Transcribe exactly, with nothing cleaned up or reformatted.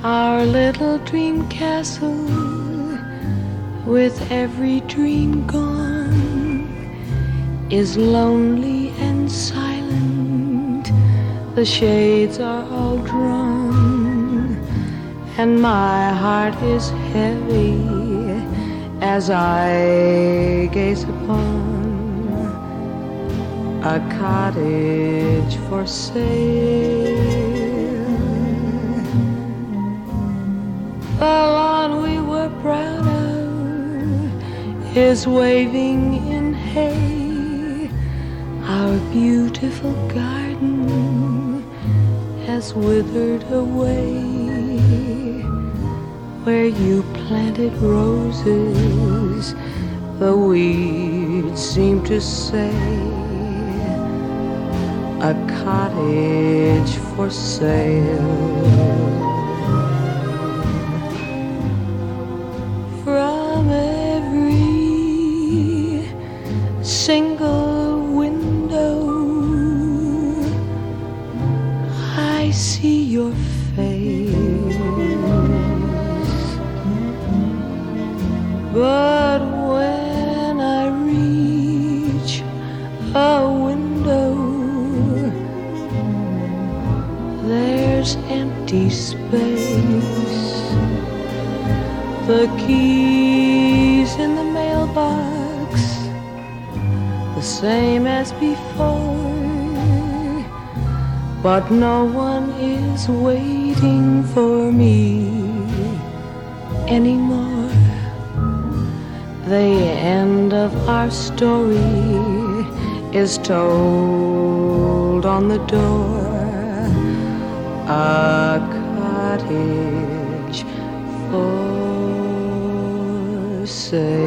Our little dream castle, with every dream gone, is lonely and silent. The shades are all drawn, and my heart is heavy as I gaze upon a cottage for sale. The lawn we were proud of is waving in hay. Our beautiful garden has withered away. Where you planted roses, the weeds seem to say, a cottage for sale. From every single window I see your face, but when I reach a window, there's empty space. The keys in the mailbox, the same as before, but no one is waiting for me anymore. The end of our story is told on the door, a cottage for sale.